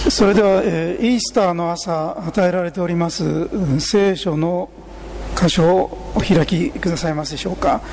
それでは、イースターの朝与えられております聖書の箇所をお開きくださいますでしょうか。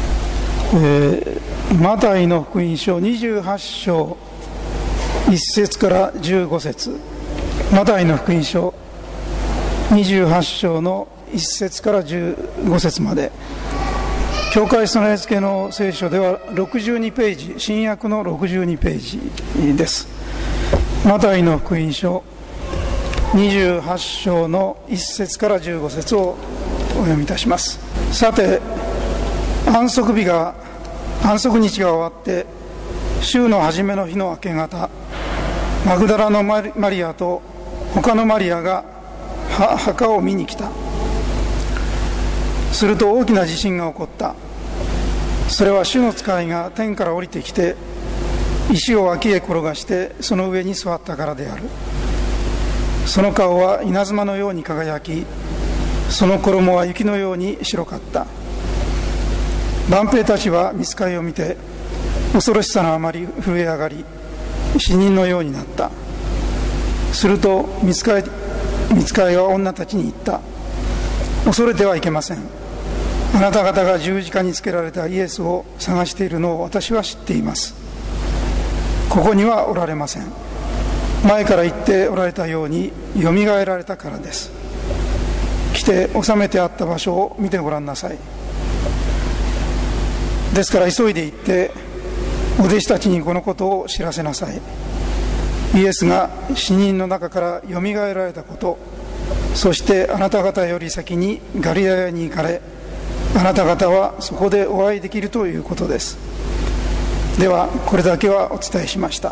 マタイの福音書28章1節から15節、マタイの福音書28章の1節から15節まで。教会備え付けの聖書では62ページ、新約の62ページです。マタイの福音書28章の1節から15節をお読みいたします。さて、安息日が終わって週の初めの日の明け方、マグダラのマリアと他のマリアが墓を見に来た。すると大きな地震が起こった。それは主の使いが天から降りてきて石を脇へ転がしてその上に座ったからである。その顔は稲妻のように輝き、その衣は雪のように白かった。万兵たちは御使いを見て恐ろしさのあまり震え上がり、死人のようになった。すると御使いは女たちに言った。恐れてはいけません。あなた方が十字架につけられたイエスを探しているのを私は知っています。ここにはおられません。前から言っておられたようによみがえられたからです。来て収めてあった場所を見てごらんなさい。ですから急いで行ってお弟子たちにこのことを知らせなさい。イエスが死人の中からよみがえられたこと、そしてあなた方より先にガリラヤに行かれ、あなた方はそこでお会いできるということです。ではこれだけはお伝えしました。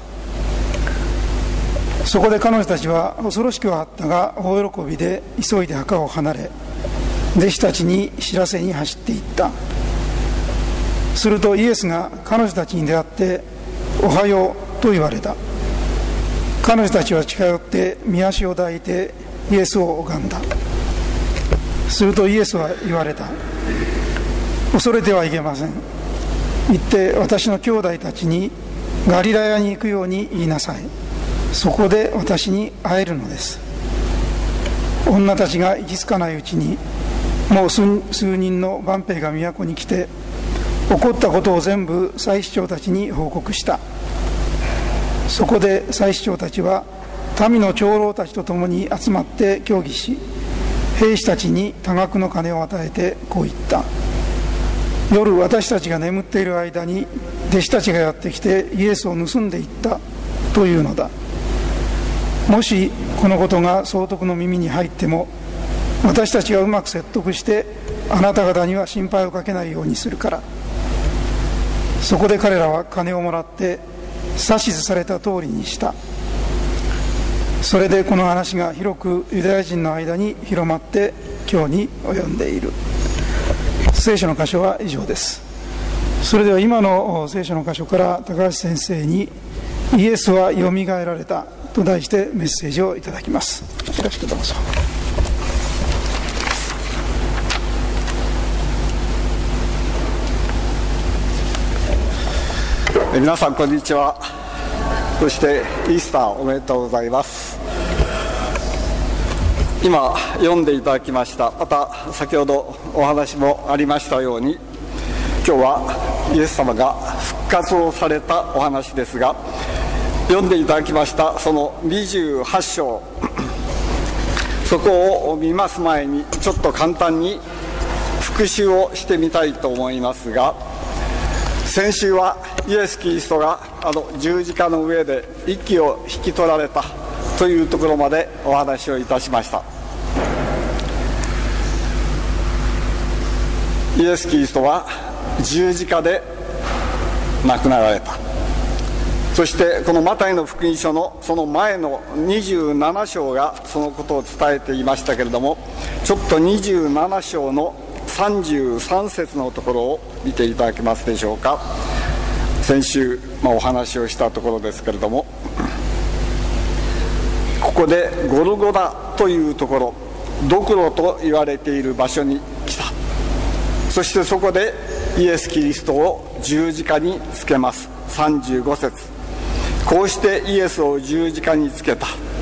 そこで彼女たちは恐ろしくはあったが大喜びで急いで墓を離れ、弟子たちに知らせに走っていった。するとイエスが彼女たちに出会っておはようと言われた。彼女たちは近寄って御足を抱いてイエスを拝んだ。するとイエスは言われた。恐れてはいけません。行って私の兄弟たちにガリラヤに行くように言いなさい。そこで私に会えるのです。女たちが行き着かないうちにもう数人の万兵が都に来て起こったことを全部祭司長たちに報告した。そこで祭司長たちは民の長老たちと共に集まって協議し、兵士たちに多額の金を与えてこう言った。夜私たちが眠っている間に弟子たちがやってきてイエスを盗んでいったというのだ。もしこのことが総督の耳に入っても、私たちがうまく説得してあなた方には心配をかけないようにするから。そこで彼らは金をもらって指図された通りにした。それでこの話が広くユダヤ人の間に広まって今日に及んでいる。聖書の箇所は以上です。それでは今の聖書の箇所から高橋先生にイエスはよみがえられたと題してメッセージをいただきます。よろしくどうぞ。 皆さんこんにちは。そしてイースターおめでとうございます。今読んでいただきました、また先ほどお話もありましたように、今日はイエス様が復活をされたお話ですが、読んでいただきましたその28章そこを見ます前にちょっと簡単に復習をしてみたいと思いますが、先週はイエス・キリストが十字架の上で息を引き取られたというところまでお話をいたしました。イエス・キリストは十字架で亡くなられた。そしてこのマタイの福音書のその前の27章がそのことを伝えていましたけれども、ちょっと27章の33節のところを見ていただけますでしょうか。先週、お話をしたところですけれども、ここでゴルゴダというところ、ドクロと言われている場所に来た。そしてそこでイエス・キリストを十字架につけます。35節、こうしてイエスを十字架につけた。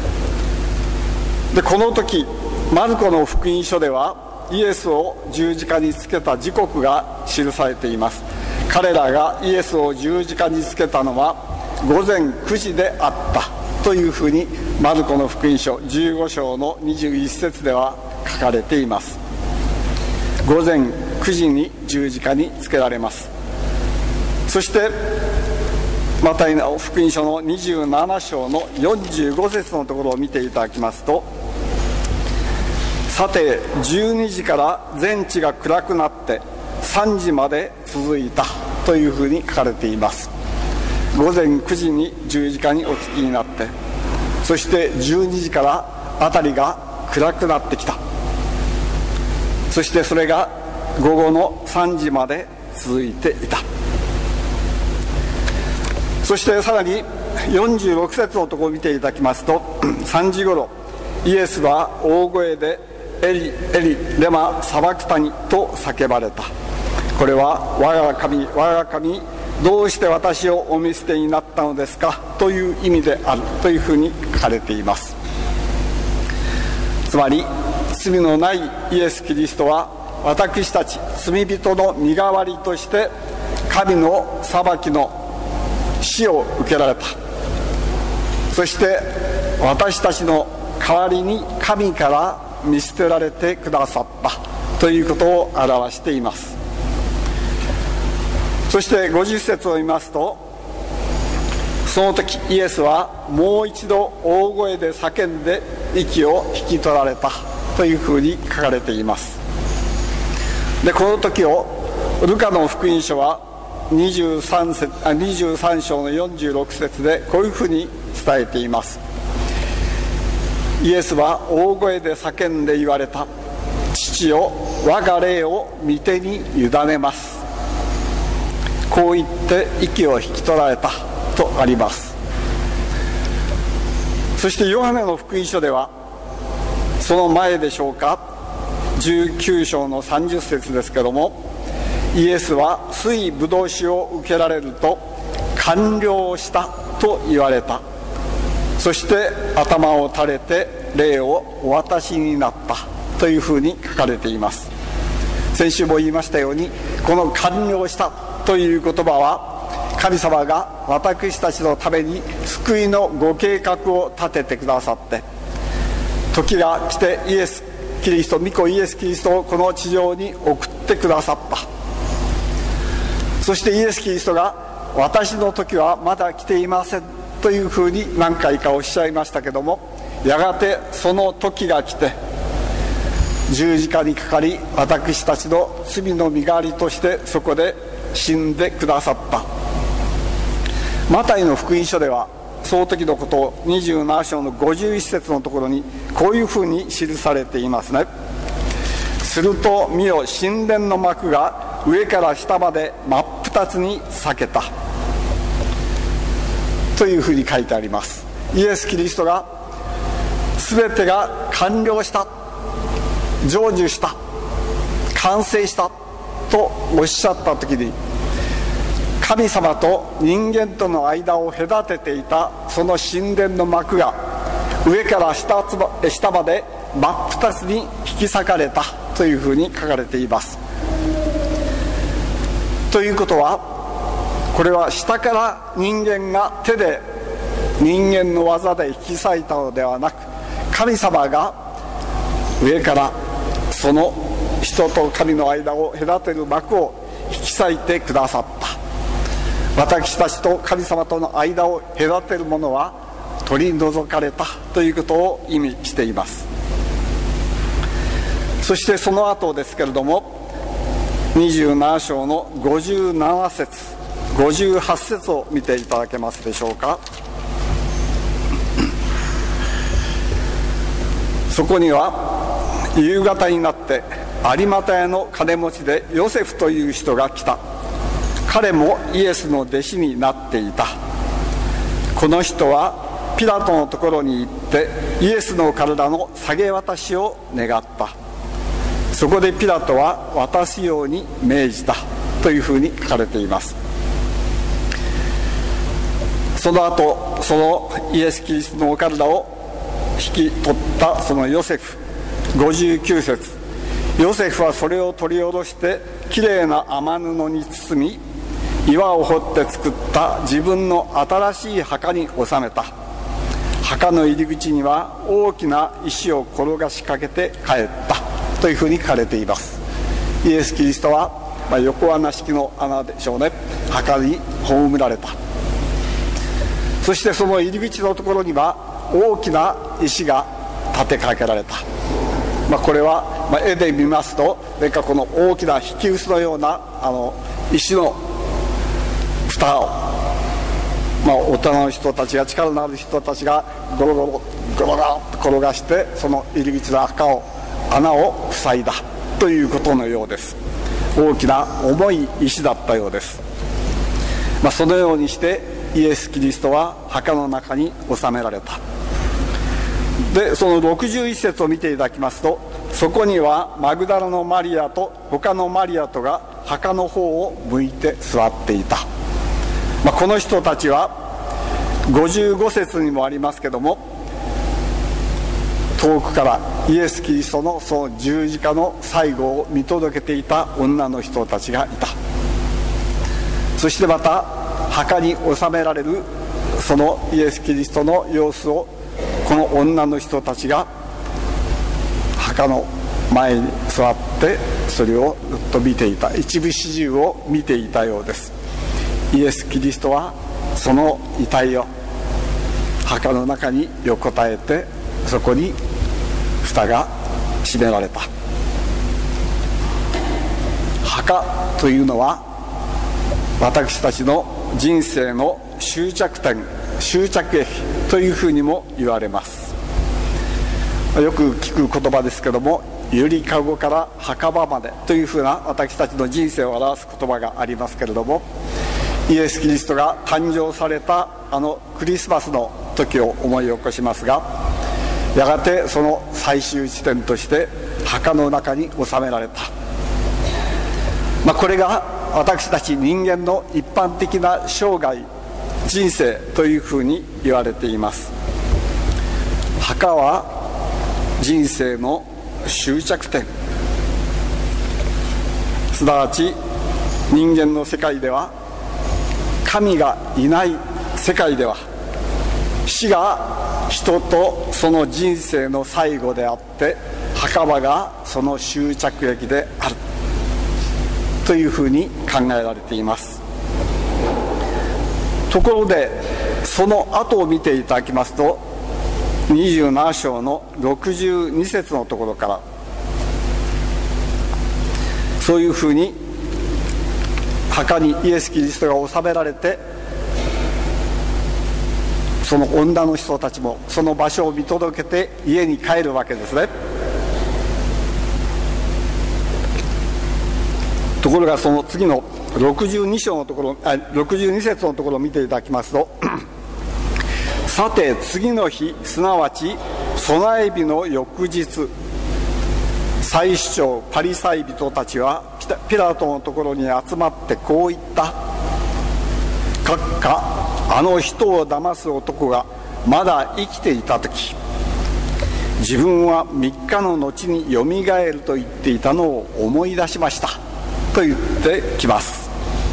でこの時マルコの福音書ではイエスを十字架につけた時刻が記されています。彼らがイエスを十字架につけたのは午前9時であったというふうにマルコの福音書15章の21節では書かれています。午前9時に十字架につけられます。そしてマタイの福音書の27章の45節のところを見ていただきますと、さて12時から全地が暗くなって3時まで続いたというふうに書かれています。午前9時に十字架におつきになって、そして12時から辺りが暗くなってきた。そしてそれが午後の3時まで続いていた。そしてさらに46節のところを見ていただきますと、3時ごろイエスは大声でエリエリレマサバクタニと叫ばれた。これは我が神我が神どうして私をお見捨てになったのですかという意味であるというふうに書かれています。つまり罪のないイエス・キリストは私たち罪人の身代わりとして神の裁きの死を受けられた。そして私たちの代わりに神から見捨てられてくださったということを表しています。そして50節を見ますと、その時イエスはもう一度大声で叫んで息を引き取られたというふうに書かれています。でこの時をルカの福音書は23章の46節でこういうふうに伝えています。イエスは大声で叫んで言われた。父よ、我が霊を御手に委ねます。こう言って息を引き取られたとあります。そしてヨハネの福音書ではその前でしょうか、19章の30節ですけども、イエスは水ぶどう酒を受けられると完了したと言われた。そして頭を垂れて霊をお渡しになったというふうに書かれています。先週も言いましたように、この完了したという言葉は神様が私たちのために救いのご計画を立ててくださって、時が来てイエス・キリスト、御子イエス・キリストをこの地上に送ってくださった。そしてイエス・キリストが私の時はまだ来ていませんというふうに何回かおっしゃいましたけども、やがてその時が来て十字架にかかり、私たちの罪の身代わりとしてそこで死んでくださった。マタイの福音書ではその時のことを27章の51節のところにこういうふうに記されていますね。すると見よ、神殿の幕が上から下まで真っ二つに裂けたというふうに書いてあります。イエス・キリストが全てが完了した、成就した、完成したとおっしゃった時に、神様と人間との間を隔てていたその神殿の幕が上から下まで真っ二つに引き裂かれたというふうに書かれています。ということは、これは下から人間が手で人間の技で引き裂いたのではなく、神様が上からその人と神の間を隔てる幕を引き裂いてくださった。私たちと神様との間を隔てるものは取り除かれたということを意味しています。そしてその後ですけれども、27章の57節58節を見ていただけますでしょうか。そこには、夕方になって有馬屋の金持ちでヨセフという人が来た。彼もイエスの弟子になっていた。この人はピラトのところに行ってイエスの体の下げ渡しを願った。そこでピラトは渡すように命じたというふうに書かれています。その後、そのイエス・キリストのお体を引き取ったそのヨセフ。59節、ヨセフはそれを取り下ろしてきれいな雨布に包み、岩を掘って作った自分の新しい墓に収めた。墓の入り口には大きな石を転がしかけて帰ったというふうに書かれています。イエス・キリストは、横穴式の穴でしょうね、墓に葬られた。そしてその入り口のところには大きな石が立てかけられた。これは、絵で見ますとこの大きな引き臼のような石の蓋を、大人の人たちが、力のある人たちがゴロゴロゴロゴロと転がして、その入り口の穴を塞いだということのようです。大きな重い石だったようです。そのようにしてイエス・キリストは墓の中に収められた。でその61節を見ていただきますと、そこにはマグダラのマリアと他のマリアとが墓の方を向いて座っていた。この人たちは55節にもありますけども、遠くからイエス・キリストのその十字架の最後を見届けていた女の人たちがいた。そしてまた墓に収められるそのイエス・キリストの様子をこの女の人たちが墓の前に座ってそれをずっと見ていた。一部始終を見ていたようです。イエス・キリストはその遺体を墓の中に横たえて、そこに蓋が閉められた。墓というのは私たちの人生の終着点、終着駅というふうにも言われます。よく聞く言葉ですけども、ゆりかごから墓場までというふうな私たちの人生を表す言葉がありますけれども、イエス・キリストが誕生されたクリスマスの時を思い起こしますが、やがてその最終地点として墓の中に収められた。これが私たち人間の一般的な生涯、人生というふうに言われています。墓は人生の終着点、すなわち人間の世界では、神がいない世界では、死が人とその人生の最後であって、墓場がその終着駅であるというふうに考えられています。ところでその後を見ていただきますと、27章の62節のところから、そういうふうに墓にイエス・キリストが収められて、その女の人たちもその場所を見届けて家に帰るわけですね。ところがその次の62章のところ、62節のところを見ていただきますとさて次の日、すなわち備え日の翌日、祭司長パリサイ人たちはピラトのところに集まってこう言った。閣下、あの人を騙す男がまだ生きていた時、自分は3日の後によみがえると言っていたのを思い出しましたと言ってきます。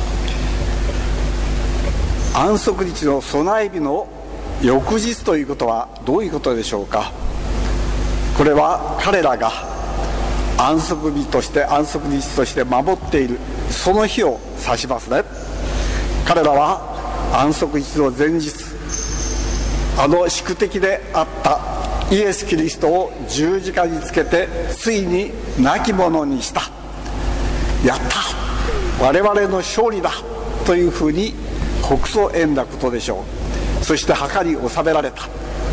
安息日の備え日の翌日ということはどういうことでしょうか。これは彼らが安息日として守っているその日を指しますね。彼らは安息日の前日、宿敵であったイエス・キリストを十字架につけてついに亡き者にした。やった、我々の勝利だというふうに告訴得んだことでしょう。そして墓に収められた。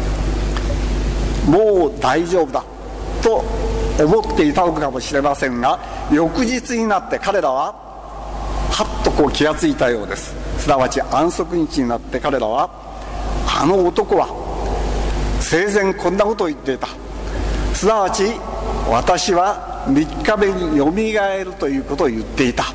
もう大丈夫だと思っていたのかもしれませんが、翌日になって彼らははっと気がついたようです。すなわち安息日になって彼らは、あの男は生前こんなことを言っていた、すなわち私は3日目によみがえるということを言っていた。さ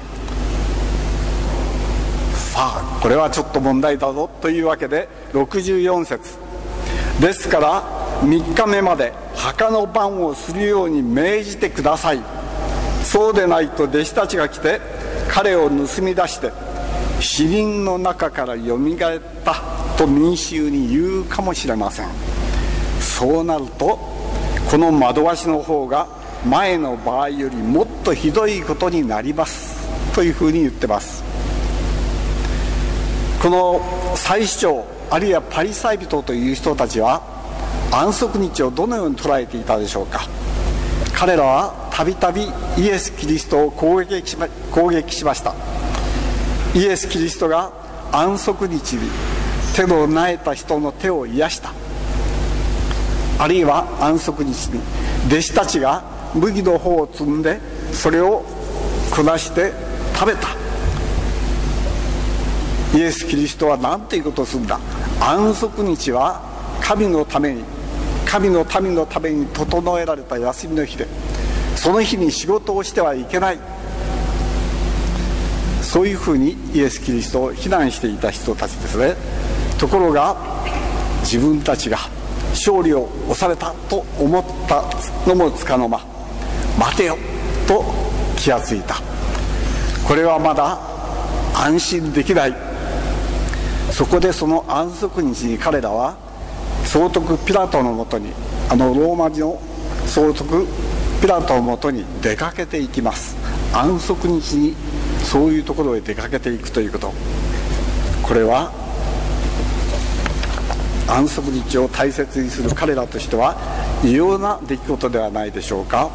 あこれはちょっと問題だぞというわけで64節ですから 3日目まで墓の番をするように命じてください。そうでないと弟子たちが来て彼を盗み出して死人の中からよみがえったと民衆に言うかもしれません。そうなるとこの惑わしの方が前の場合よりもっとひどいことになりますというふうに言ってます。この祭司長あるいはパリサイ人という人たちは安息日をどのように捉えていたでしょうか。彼らはたびたびイエス・キリストを攻撃しました。イエス・キリストが安息日に手のなえた人の手を癒した、あるいは安息日に弟子たちが麦の穂を摘んでそれを下して食べた。イエス・キリストは何ていうことをするんだ。安息日は神のために、神の民のために整えられた休みの日で、その日に仕事をしてはいけない、そういうふうにイエス・キリストを非難していた人たちですね。ところが自分たちが勝利を収めたと思ったのもつかの間、待てよと気がついた。これはまだ安心できない。そこでその安息日に彼らは総督ピラトのもとに、ローマ字の総督ピラトのもとに出かけていきます。安息日にそういうところへ出かけていくということ、これは安息日を大切にする彼らとしては異様な出来事ではないでしょうか。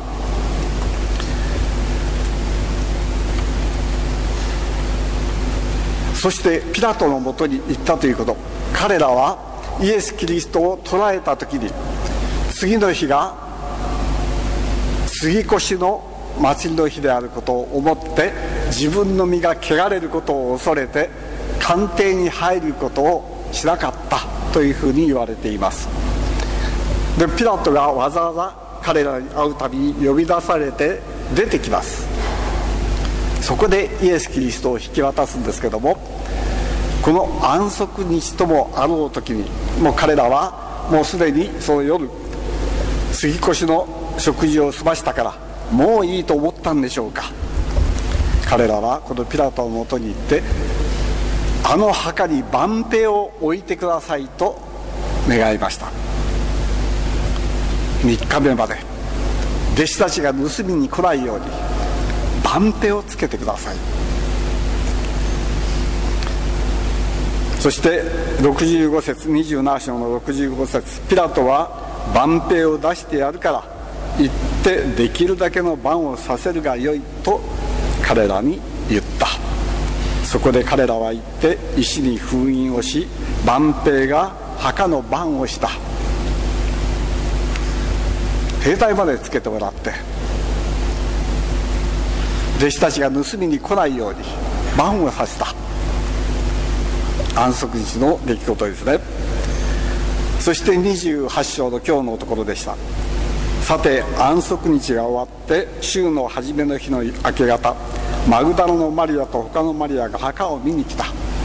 そしてピラトのもとに行ったということ、彼らはイエス・キリストを捕らえた時に次の日が杉越の祭りの日であることを思って自分の身が汚れることを恐れて官邸に入ることをしなかったというふうに言われています。でピラトがわざわざ彼らに会うたびに呼び出されて出てきます。そこでイエス・キリストを引き渡すんですけども、この安息日ともあろう時にもう彼らはもうすでにその夜杉越の食事を済ましたからもういいと思ったんでしょうか。彼らはこのピラトのもとに行って、あの墓に番兵を置いてくださいと願いました。3日目まで弟子たちが盗みに来ないように番手をつけてください。そして65節、27章の65節、ピラトは番兵を出してやるから行ってできるだけの番をさせるがよいと彼らに言った。そこで彼らは行って石に封印をし、番兵が墓の番をした。兵隊までつけてもらって弟子たちが盗みに来ないように番をさせた安息日の出来事ですね。そして28章の今日のところでした。さて安息日が終わって週の初めの日の明け方、マグダラのマリアと他のマリアが墓を見に来た。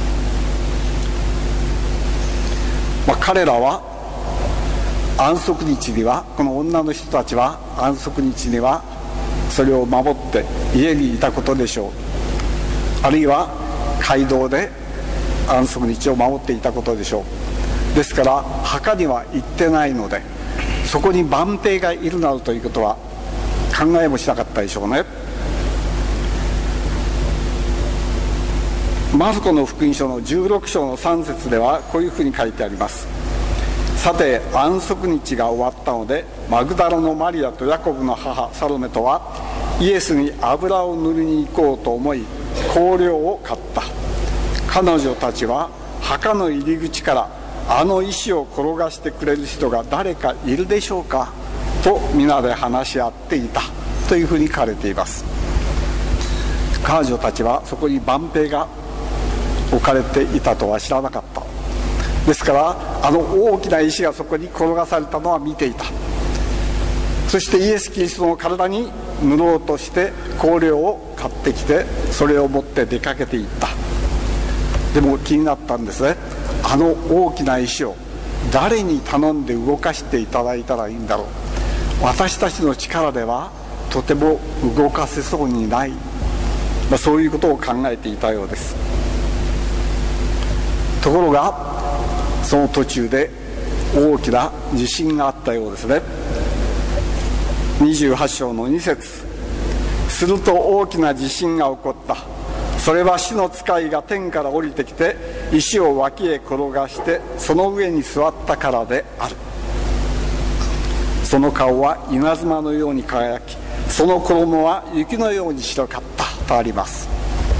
彼らは安息日には、この女の人たちは安息日にはそれを守って家にいたことでしょう。あるいは街道で安息日を守っていたことでしょう。ですから墓には行ってないので、そこに番兵がいるなどということは考えもしなかったでしょうね。マルコの福音書の16章の3節ではこういうふうに書いてあります。さて安息日が終わったので、マグダラのマリアとヤコブの母サロメとはイエスに油を塗りに行こうと思い香料を買った。彼女たちは墓の入り口からあの石を転がしてくれる人が誰かいるでしょうかと皆で話し合っていたというふうに書かれています。彼女たちはそこに番兵が置かれていたとは知らなかった。ですからあの大きな石がそこに転がされたのは見ていた。そしてイエス・キリストの体に塗ろうとして香料を買ってきて、それを持って出かけていった。でも気になったんですね。あの大きな石を誰に頼んで動かしていただいたらいいんだろう。私たちの力ではとても動かせそうにない、そういうことを考えていたようです。ところがその途中で大きな地震があったようですね。28章の2節、すると大きな地震が起こった。それは死の使いが天から降りてきて石を脇へ転がしてその上に座ったからである。その顔は稲妻のように輝き、その衣は雪のように白かったとあります。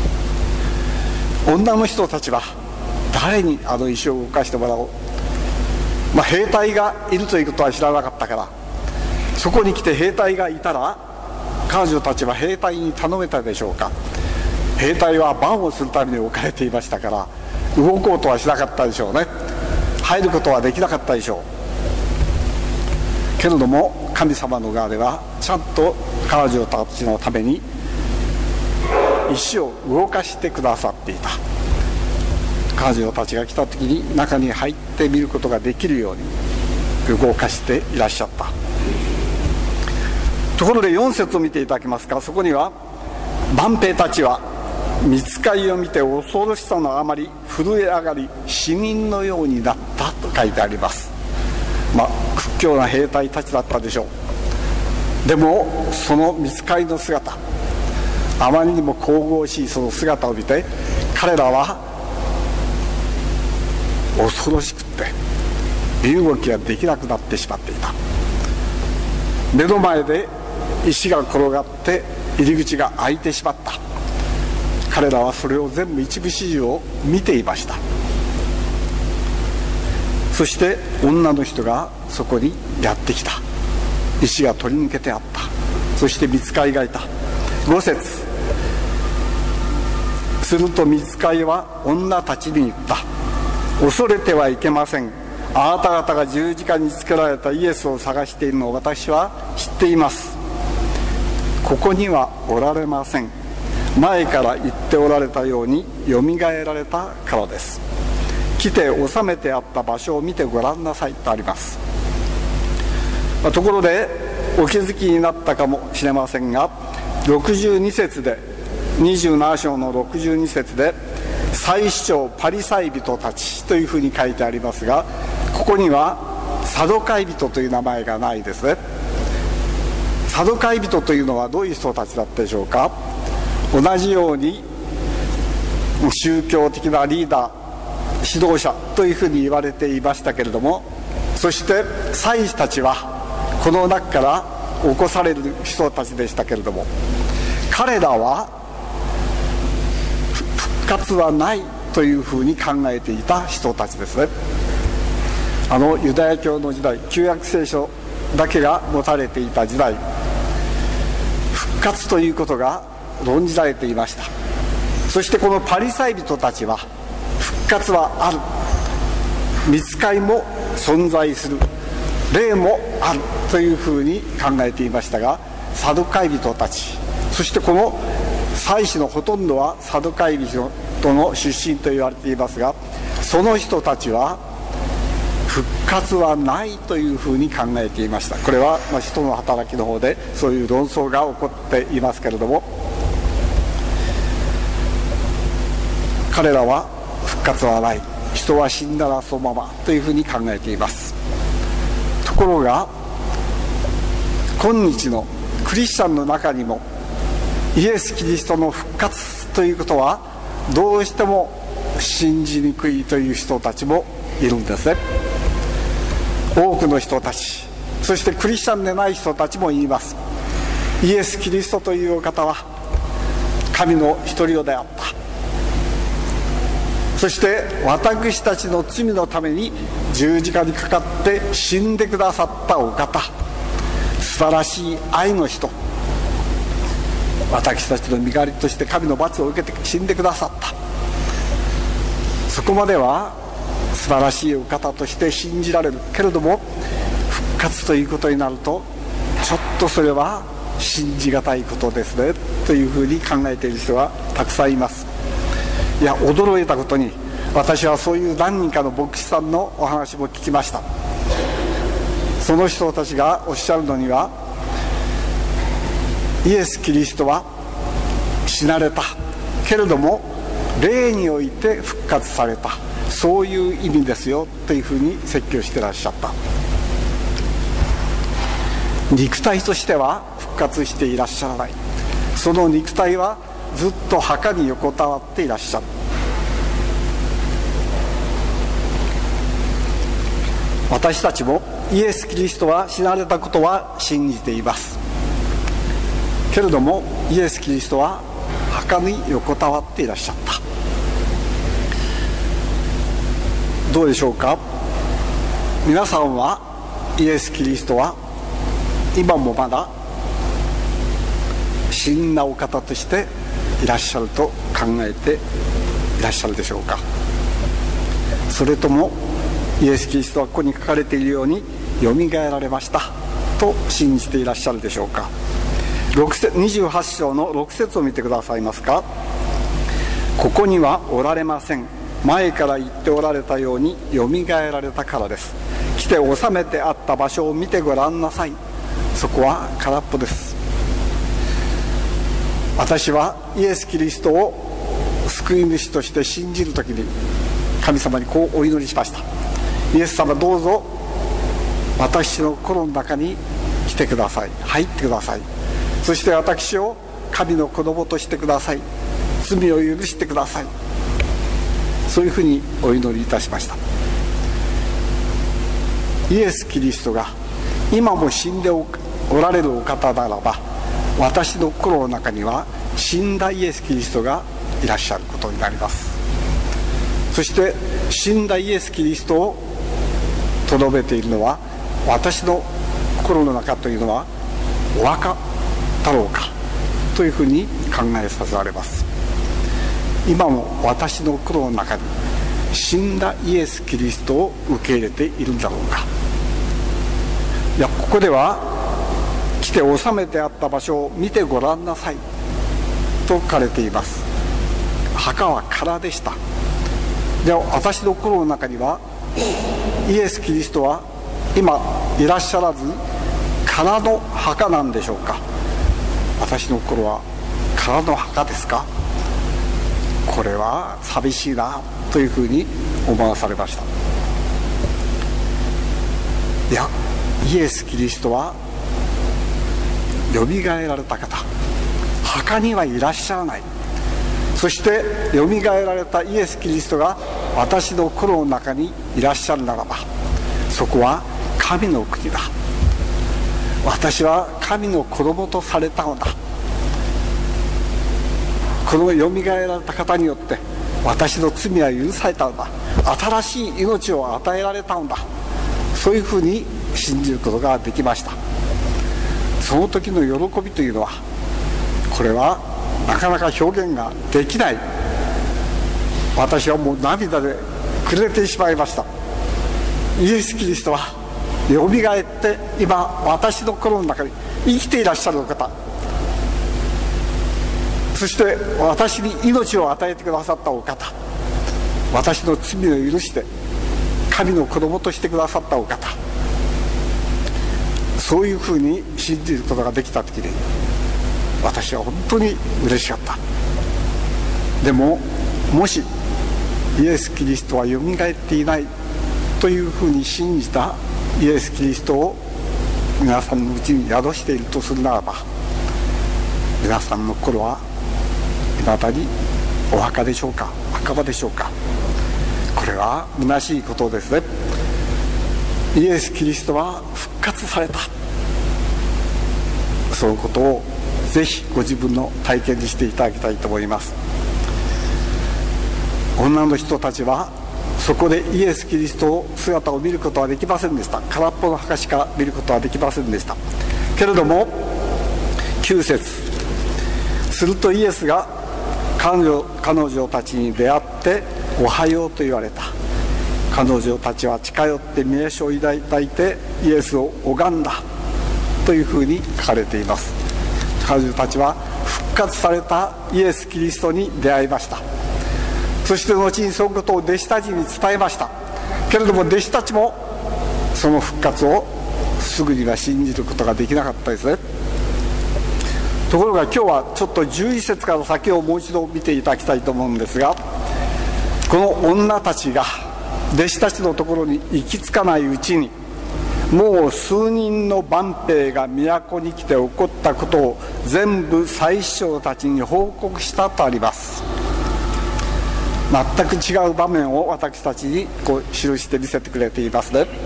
女の人たちは誰にあの石を動かしてもらおう、兵隊がいるということは知らなかったから、そこに来て兵隊がいたら彼女たちは兵隊に頼めたでしょうか。兵隊は番をするために置かれていましたから動こうとはしなかったでしょうね。入ることはできなかったでしょうけれども、神様の側ではちゃんと彼女たちのために石を動かしてくださっていた。彼女たちが来た時に中に入って見ることができるように動かしていらっしゃった。ところで4節を見ていただけますか。そこには万兵たちは御使いを見て恐ろしさのあまり震え上がり死人のようになったと書いてあります。屈強な兵隊たちだったでしょう。でもその御使いの姿、あまりにも神々しいその姿を見て彼らは恐ろしくって身動きができなくなってしまっていた。目の前で石が転がって入り口が開いてしまった。彼らはそれを全部一部始終を見ていました。そして女の人がそこにやってきた。石が取り抜けてあった。そして御使いがいた。5節、すると御使いは女たちに言った。恐れてはいけません。あなた方が十字架につけられたイエスを探しているのを私は知っています。ここにはおられません。前から言っておられたようによみがえられたからです。来て収めてあった場所を見てごらんなさいとあります。ところでお気づきになったかもしれませんが、62節で27章の62節で祭司長パリサイ人たちというふうに書いてありますが、ここにはサドカイ人という名前がないですね。サドカイ人というのはどういう人たちだったでしょうか。同じように宗教的なリーダー、指導者というふうに言われていましたけれども、そして祭司たちはこの中から起こされる人たちでしたけれども、彼らは復活はないというふうに考えていた人たちですね。ユダヤ教の時代、旧約聖書だけが持たれていた時代、復活ということが論じられていました。そしてこのパリサイ人たちは復活はある、御使いも存在する、霊もあるというふうに考えていましたが、サドカイ人たち、そしてこの祭司のほとんどはサドカイ人の出身と言われていますが、その人たちは復活はないというふうに考えていました。これは使徒の働きの方でそういう論争が起こっていますけれども、彼らは復活はない、人は死んだらそのままというふうに考えています。ところが今日のクリスチャンの中にもイエス・キリストの復活ということはどうしても信じにくいという人たちもいるんですね。多くの人たち、そしてクリスチャンでない人たちも言います。イエス・キリストというお方は神の一人子であった、そして私たちの罪のために十字架にかかって死んでくださったお方、素晴らしい愛の人、私たちの身代わりとして神の罰を受けて死んでくださった。そこまでは素晴らしいお方として信じられるけれども、復活ということになるとちょっとそれは信じがたいことですねというふうに考えている人がたくさんいます。いや、驚いたことに私はそういう何人かの牧師さんのお話も聞きました。その人たちがおっしゃるのには、イエス・キリストは死なれたけれども霊において復活された、そういう意味ですよというふうに説教してらっしゃった。肉体としては復活していらっしゃらない。その肉体はずっと墓に横たわっていらっしゃる。私たちもイエス・キリストは死なれたことは信じています。けれどもイエス・キリストは墓に横たわっていらっしゃった。どうでしょうか。皆さんはイエス・キリストは今もまだ死んだお方としていらっしゃると考えていらっしゃるでしょうか。それともイエス・キリストはここに書かれているようによみがえられましたと信じていらっしゃるでしょうか。28章の6節を見てくださいますか。ここにはおられません。前から言っておられたようによみがえられたからです。来て収めてあった場所を見てごらんなさい。そこは空っぽです。私はイエス・キリストを救い主として信じるときに神様にこうお祈りしました。イエス様、どうぞ私の心の中に来てください。入ってください。そして私を神の子供としてください。罪を許してください。そういうふうにお祈りいたしました。イエス・キリストが今も死んでおられるお方ならば、私の心の中には死んだイエス・キリストがいらっしゃることになります。そして死んだイエス・キリストをとどめているのは、私の心の中というのはお墓だろうかというふうに考えさせられます。今も私の心の中に死んだイエス・キリストを受け入れているんだろうか。いや、ここでは来て収めてあった場所を見てごらんなさいと書かれています。墓は空でした。では私の心の中にはイエス・キリストは今いらっしゃらず空の墓なんでしょうか。私の心は空の墓ですか。これは寂しいなというふうに思わされました。いや、イエス・キリストはよみがえられた方、墓にはいらっしゃらない。そしてよみがえられたイエス・キリストが私の心の中にいらっしゃるならば、そこは神の国だ。私は神の子供とされたのだ。このよみがえられた方によって私の罪は許されたのだ。新しい命を与えられたのだ。そういうふうに信じることができました。その時の喜びというのは、これはなかなか表現ができない。私はもう涙でくれてしまいました。イエス・キリストはよみがえって今私の心の中に生きていらっしゃるお方、そして私に命を与えてくださったお方、私の罪を許して神の子供としてくださったお方、そういうふうに信じることができた時に私は本当に嬉しかった。でももしイエス・キリストはよみがえっていないというふうに信じたイエス・キリストを皆さんのうちに宿しているとするならば、皆さんの心はいまだにお墓でしょうか、墓場でしょうか。これは虚しいことですね。イエス・キリストは復活された、そのことをぜひご自分の体験にしていただきたいと思います。女の人たちはそこでイエス・キリストの姿を見ることはできませんでした。空っぽの墓しか見ることはできませんでした。けれども9節、するとイエスが彼女たちに出会っておはようと言われた。彼女たちは近寄って名称を抱いてイエスを拝んだというふうに書かれています。彼女たちは復活されたイエス・キリストに出会いました。 そして後にそのことを弟子たちに伝えましたけれども、弟子たちもその復活をすぐには信じることができなかったですね。ところが今日はちょっと11節から先をもう一度見ていただきたいと思うんですが、この女たちが弟子たちのところに行き着かないうちに、もう数人の万兵が都に来て起こったことを全部祭司長たちに報告したとあります。全く違う場面を私たちに記して見せてくれていますね。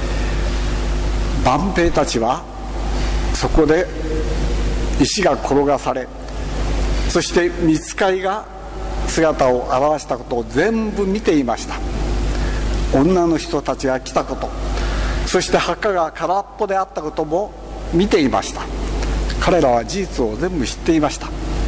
万兵たちはそこで石が転がされ、そして御使いが姿を現したことを全部見ていました。女の人たちが来たこと、そして墓が空っぽであったことも見ていました。彼らは事実を全部知っていました。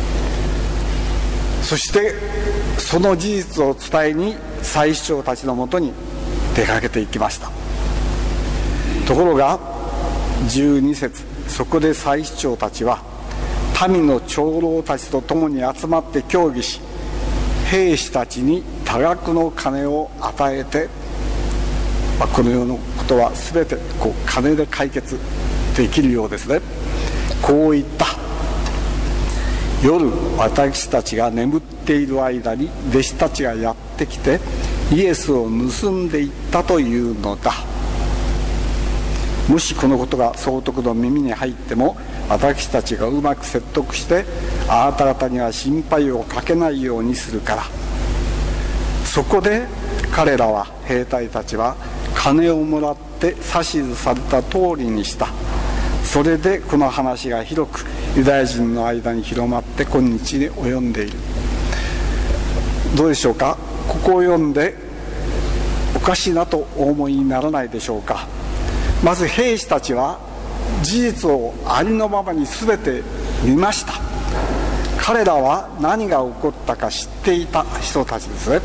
そしてその事実を伝えに祭司長たちのもとに出かけていきました。ところが12節、そこで祭司長たちは民の長老たちと共に集まって協議し、兵士たちに多額の金を与えて、この世のことは全て金で解決できるようですね。こう言った。夜私たちが眠っている間に弟子たちがやってきてイエスを盗んでいったというのだ。もしこのことが総督の耳に入っても、私たちがうまく説得してあなた方には心配をかけないようにするから。そこで彼らは、兵隊たちは金をもらって指図された通りにした。それでこの話が広くユダヤ人の間に広まって今日に及んでいる。どうでしょうか。ここを読んでおかしいなとお思いにならないでしょうか。まず兵士たちは事実をありのままに全て見ました。彼らは何が起こったか知っていた人たちですね。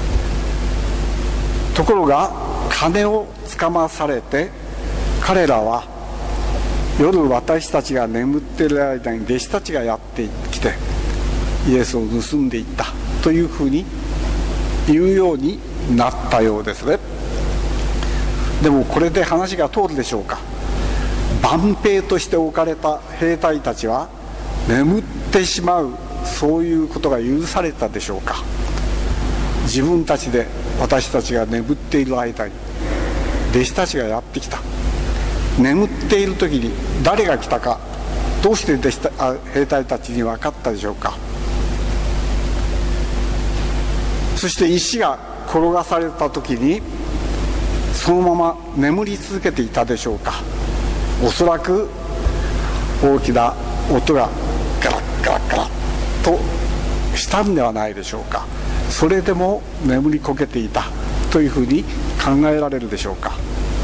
ところが金をつかまされて、彼らは夜私たちが眠っている間に弟子たちがやってきてイエスを盗んでいったというふうに言うようになったようですね。でもこれで話が通るでしょうか。万兵として置かれた兵隊たちは眠ってしまう、そういうことが許されたでしょうか。自分たちで私たちが眠っている間に弟子たちがやってきた。眠っている時に誰が来たか、どうして兵隊たちに分かったでしょうか。そして石が転がされた時にそのまま眠り続けていたでしょうか。おそらく大きな音がガラッガラッガラッとしたんではないでしょうか。それでも眠りこけていたというふうに考えられるでしょうか。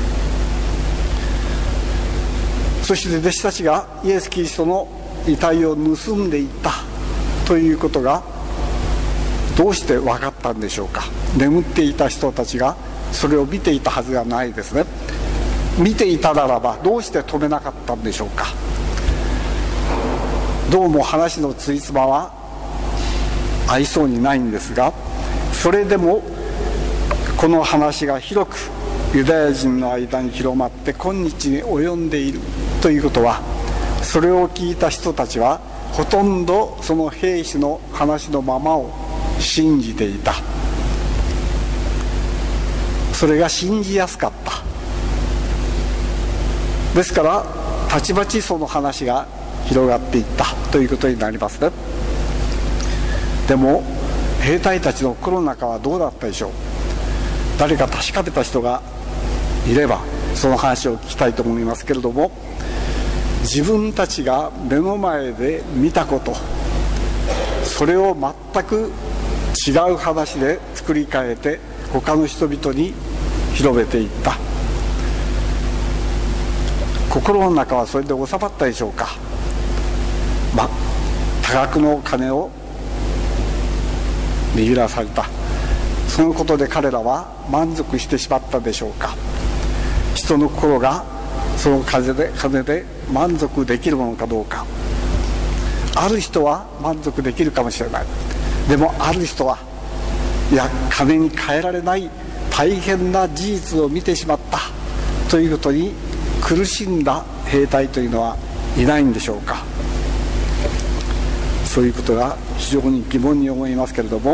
そして弟子たちがイエス・キリストの遺体を盗んでいったということがどうして分かったんでしょうか。眠っていた人たちがそれを見ていたはずがないですね。見ていたならばどうして止めなかったんでしょうか。どうも話のついつまは合いそうにないんですが、それでもこの話が広くユダヤ人の間に広まって今日に及んでいるということは、それを聞いた人たちはほとんどその兵士の話のままを信じていた。それが信じやすかった。ですからたちまちその話が広がっていったということになりますね。でも兵隊たちの心の中はどうだったでしょう。誰か確かめた人がいればその話を聞きたいと思いますけれども、自分たちが目の前で見たこと、それを全く違う話で作り変えて他の人々に広めていった。心の中はそれで収まったでしょうか。多額の金を握らされた、そのことで彼らは満足してしまったでしょうか。人の心がその金で満足できるものかどうか。ある人は満足できるかもしれない。でもある人はいや金に換えられない大変な事実を見てしまったということに苦しんだ兵隊というのはいないんでしょうか。そういうことが非常に疑問に思いますけれども、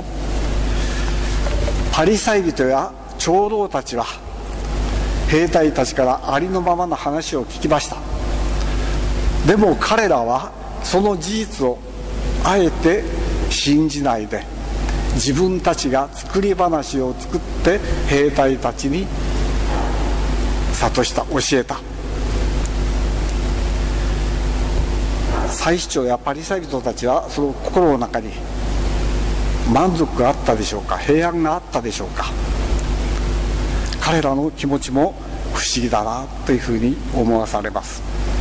パリサイ人や長老たちは兵隊たちからありのままの話を聞きました。でも彼らはその事実をあえて信じないで、自分たちが作り話を作って兵隊たちに諭した、教えた。祭司長やパリサイ人たちはその心の中に満足があったでしょうか、平安があったでしょうか。彼らの気持ちも不思議だなというふうに思わされます。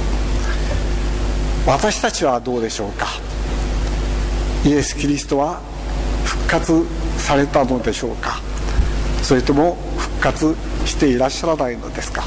私たちはどうでしょうか。イエス・キリストは復活されたのでしょうか、それとも復活していらっしゃらないのですか。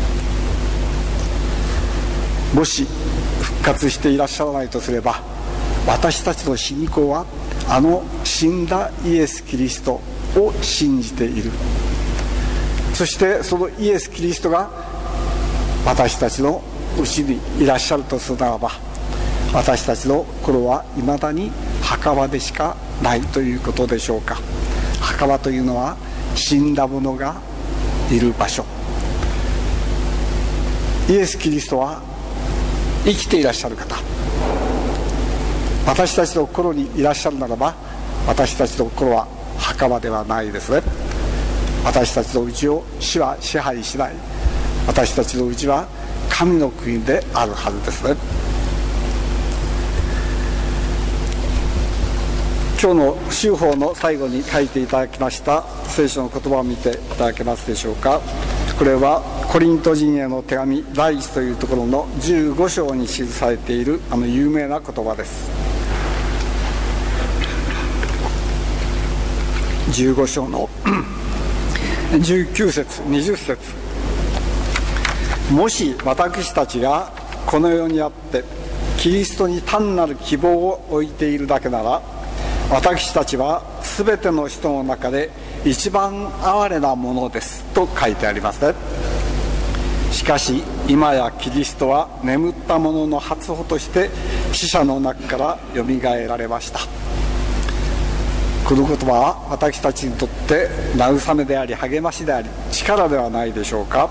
もし復活していらっしゃらないとすれば、私たちの信仰はあの死んだイエス・キリストを信じている。そしてそのイエス・キリストが私たちのうちにいらっしゃるとするならば、私たちの心はいまだに墓場でしかないということでしょうか。墓場というのは死んだ者がいる場所。イエス・キリストは生きていらっしゃる方、私たちの心にいらっしゃるならば、私たちの心は墓場ではないですね。私たちのうちを死は支配しない。私たちのうちは神の国であるはずですね。今日の修法の最後に書いていただきました聖書の言葉を見ていただけますでしょうか。これはコリント人への手紙第1というところの15章に記されているあの有名な言葉です。15章の19節20節、もし私たちがこの世にあってキリストに単なる希望を置いているだけなら、私たちは全ての人の中で一番哀れなものですと書いてありますね。しかし今やキリストは眠った者の初歩として死者の中からよみがえられました。この言葉は私たちにとって慰めであり励ましであり力ではないでしょうか。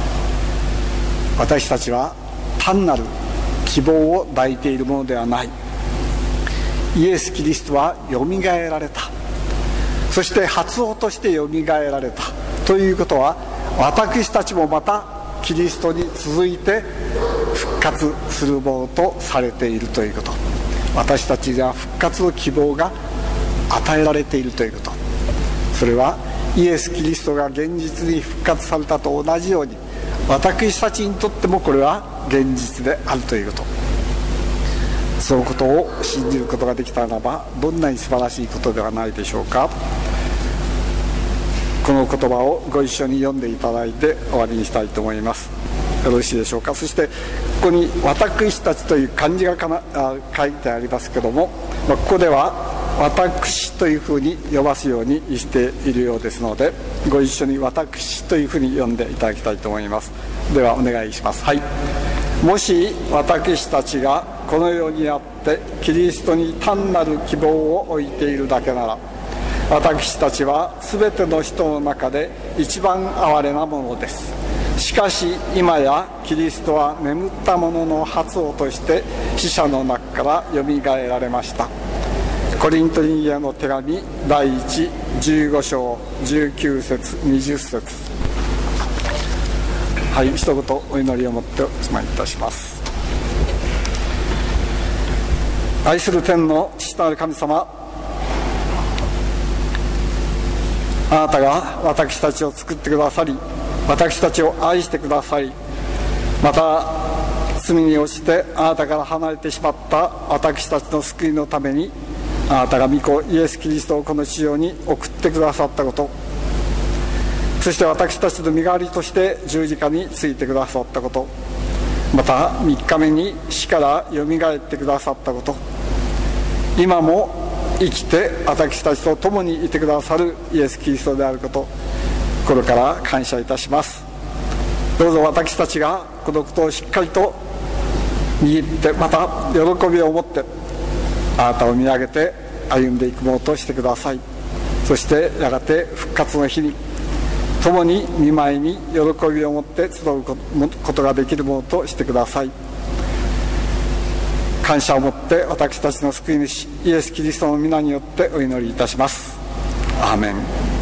私たちは単なる希望を抱いているものではない。イエス・キリストはよみがえられた。そして初歩としてよみがえられたということは、私たちもまたキリストに続いて復活するものとされているということ。私たちには復活の希望が与えられているということ。それはイエス・キリストが現実に復活されたと同じように、私たちにとってもこれは現実であるということ。そのことを信じることができたならば、どんなに素晴らしいことではないでしょうか。この言葉をご一緒に読んでいただいて終わりにしたいと思います。よろしいでしょうか。そしてここに私たちという漢字が書いてありますけども、ここでは私というふうに呼ばすようにしているようですので、ご一緒に私というふうに読んでいただきたいと思います。ではお願いします。はい。もし私たちがこの世にあってキリストに単なる希望を置いているだけなら、私たちは全ての人の中で一番哀れなものです。しかし今やキリストは眠った者の初歩として死者の中からよみがえられました。コリント人への手紙第115章19節20節、はい、一言お祈りをもっておしまいいたします。愛する天の父なる神様、あなたが私たちを作ってくださり、私たちを愛してくださり、また罪に落ちてあなたから離れてしまった私たちの救いのために、あなたが御子イエス・キリストをこの地上に送ってくださったこと、そして私たちの身代わりとして十字架についてくださったこと、また3日目に死からよみがえってくださったこと、今も生きて私たちと共にいてくださるイエス・キリストであること、心から感謝いたします。どうぞ私たちがこのことをしっかりと握って、また喜びを持ってあなたを見上げて歩んでいくものとしてください。そしてやがて復活の日に共に御前に喜びを持って集うことができるものとしてください。感謝を持って私たちの救い主イエス・キリストの皆によってお祈りいたします。アーメン。